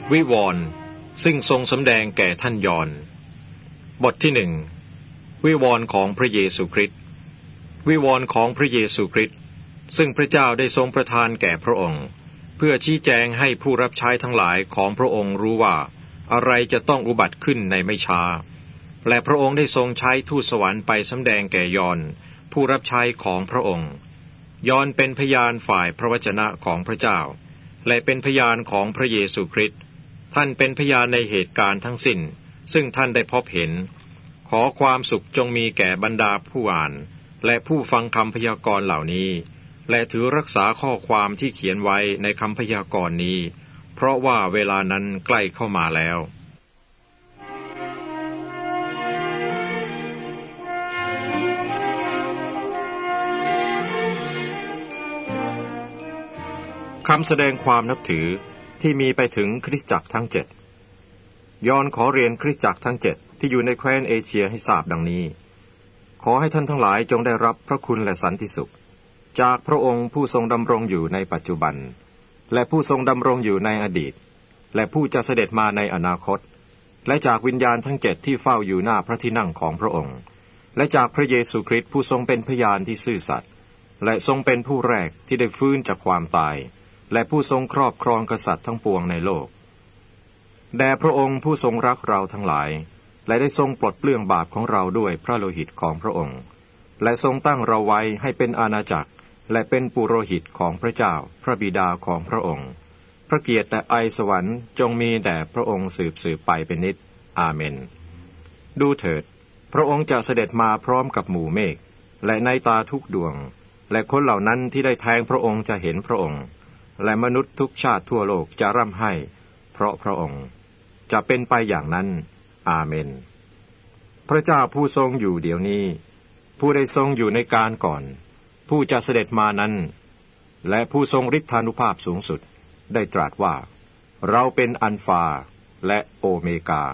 วิวรณ์ซึ่งทรงสำแดงแก่ท่านยอห์นบทที่หนึ่งวิวรณ์ของพระเยซูคริสต์วิวรณ์ของพระเยซูคริสต์ซึ่งพระเจ้าได้ทรงประทานแก่พระองค์เพื่อชี้แจงให้ผู้รับใช้ทั้งหลายของพระองค์รู้ว่าอะไรจะต้องอุบัติขึ้นในไม่ช้าและพระองค์ได้ทรงใช้ทูตสวรรค์ไปสำแดงแก่ยอห์นผู้รับใช้ของพระองค์ยอห์นเป็นพยานฝ่ายพระวจนะของพระเจ้าและเป็นพยานของพระเยซูคริสต์ท่านเป็นพยานในเหตุการณ์ทั้งสิ้นซึ่งท่านได้พบเห็นขอความสุขจงมีแก่บรรดาผู้อ่านและผู้ฟังคำพยากรณ์เหล่านี้และถือรักษาข้อความที่เขียนไว้ในคำพยากรณ์นี้เพราะว่าเวลานั้นใกล้เข้ามาแล้วคำแสดงความนับถือที่มีไปถึงคริสตจักรทั้งเจ็ดยอห์นขอเรียนคริสตจักรทั้งเจ็ดที่อยู่ในแคว้นเอเชียให้ทราบดังนี้ขอให้ท่านทั้งหลายจงได้รับพระคุณและสันติสุขจากพระองค์ผู้ทรงดำรงอยู่ในปัจจุบันและผู้ทรงดำรงอยู่ในอดีตและผู้จะเสด็จมาในอนาคตและจากวิญญาณทั้งเจ็ดที่เฝ้าอยู่หน้าพระที่นั่งของพระองค์และจากพระเยซูคริสต์ผู้ทรงเป็นพยานที่ซื่อสัตย์และทรงเป็นผู้แรกที่ได้ฟื้นจากความตายและผู้ทรงครอบครองกษัตริย์ทั้งปวงในโลกแด่พระองค์ผู้ทรงรักเราทั้งหลายและได้ทรงปลดเปลื้องบาปของเราด้วยพระโลหิตของพระองค์และทรงตั้งเราไว้ให้เป็นอาณาจักรและเป็นปุโรหิตของพระเจ้าพระบิดาของพระองค์พระเกียรติและไอสวรรค์จงมีแด่พระองค์สืบไปเป็นนิจอาเมนดูเถิดพระองค์จะเสด็จมาพร้อมกับหมู่เมฆและในตาทุกดวงและคนเหล่านั้นที่ได้แทงพระองค์จะเห็นพระองค์และมนุษย์ทุกชาติทั่วโลกจะร่ำไห้เพราะพระองค์จะเป็นไปอย่างนั้นอาเมนพระเจ้าผู้ทรงอยู่เดี๋ยวนี้ผู้ได้ทรงอยู่ในการก่อนผู้จะเสด็จมานั้นและผู้ทรงฤทธานุภาพสูงสุดได้ตรัสว่าเราเป็นอัลฟาและโอเมกา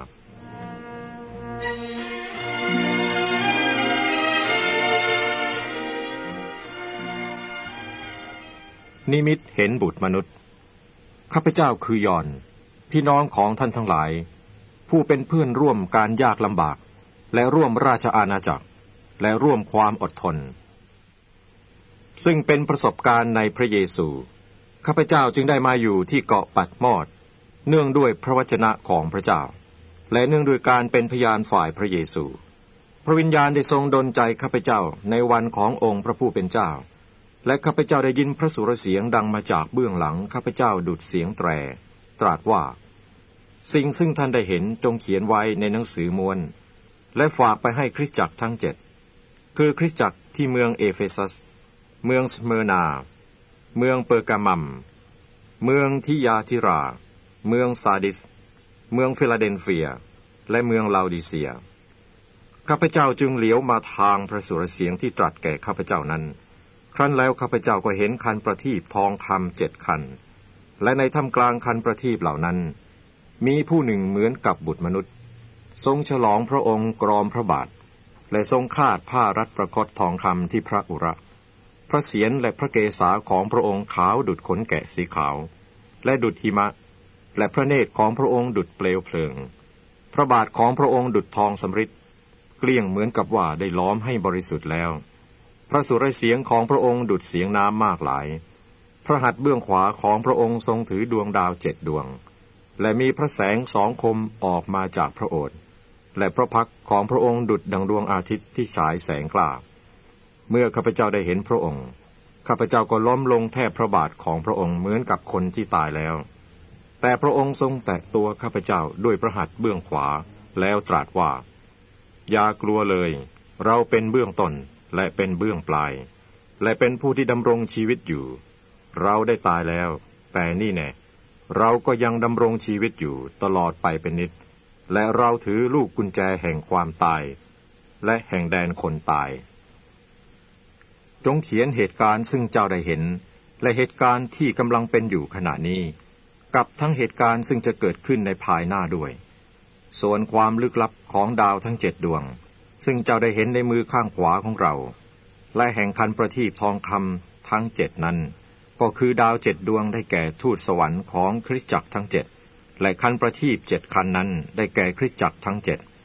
นิมิตเห็นบุตรมนุษย์ข้าพเจ้าคือยอห์นพี่น้องของท่านทั้งหลายผู้เป็นเพื่อนร่วมการยากลำบากและร่วมราชอาณาจักรและร่วมความอดทนซึ่งเป็นประสบการณ์ในพระเยซูข้าพเจ้าจึงได้มาอยู่ที่เกาะปัดมอดเนื่องด้วยพระวจนะของพระเจ้าและเนื่องด้วยการเป็นพยานฝ่ายพระเยซูพระวิญญาณได้ทรงดลใจข้าพเจ้าในวันขององค์พระผู้เป็นเจ้าและข้าพเจ้าได้ยินพระสุรเสียงดังมาจากเบื้องหลังข้าพเจ้าดุจเสียงแตรตรัสว่าสิ่งซึ่งท่านได้เห็นจงเขียนไว้ในหนังสือม้วนและฝากไปให้คริสตจักรทั้งเจ็ดคือคริสตจักรที่เมืองเอเฟซัสเมืองสเมอร์นาเมืองเปอร์กามัมเมืองทิยาธิราเมืองซาดิสเมืองฟิลาเดลเฟียและเมืองลาดิเซียข้าพเจ้าจึงเหลียวมาทางพระสุรเสียงที่ตรัสแก่ข้าพเจ้านั้นครั้นแล้วข้าพเจ้าก็เห็นคันประทีปทองคำ7 คันและในท่ามกลางคันประทีปเหล่านั้นมีผู้หนึ่งเหมือนกับบุตรมนุษย์ทรงฉลองพระองค์กรอมพระบาทและทรงคาดผ้ารัดประคตทองคำที่พระอุระพระเศียรและพระเกศาของพระองค์ขาวดุจขนแกะสีขาวและดุจหิมะและพระเนตรของพระองค์ดุจเปลวเพลิงพระบาทของพระองค์ดุจทองสำริดเกลี้ยงเหมือนกับว่าได้ล้อมให้บริสุทธิ์แล้วพระสุรเสียงของพระองค์ดุจเสียงน้ำมากหลายพระหัตถ์เบื้องขวาของพระองค์ทรงถือดวงดาว7 ดวงและมีพระแสง2 คมออกมาจากพระโอษฐ์และพระพักตร์ของพระองค์ดุจดังดวงอาทิตย์ที่ฉายแสงกล้าเมื่อข้าพเจ้าได้เห็นพระองค์ข้าพเจ้าก็ล้มลงแทบพระบาทของพระองค์เหมือนกับคนที่ตายแล้วแต่พระองค์ทรงแตะตัวข้าพเจ้าด้วยพระหัตถ์เบื้องขวาแล้วตรัสว่าอย่ากลัวเลยเราเป็นเบื้องต้นและเป็นเบื้องปลายและเป็นผู้ที่ดำรงชีวิตอยู่เราได้ตายแล้วแต่นี่แน่เราก็ยังดำรงชีวิตอยู่ตลอดไปเป็นนิจและเราถือลูกกุญแจแห่งความตายและแห่งแดนคนตายจงเขียนเหตุการณ์ซึ่งเจ้าได้เห็นและเหตุการณ์ที่กำลังเป็นอยู่ขณะนี้กับทั้งเหตุการณ์ซึ่งจะเกิดขึ้นในภายหน้าด้วยส่วนความลึกลับของดาวทั้ง7 ดวงซึ่งเจ้าได้เห็นในมือข้างขวาของเราและแห่งคันประทีปทองคำทั้ง7 นั้นก็คือดาว7 ดวงได้แก่ทูตสวรรค์ของคริสตจักรทั้ง7 และคันประทีป7คันนั้นได้แก่คริสตจักรทั้ง7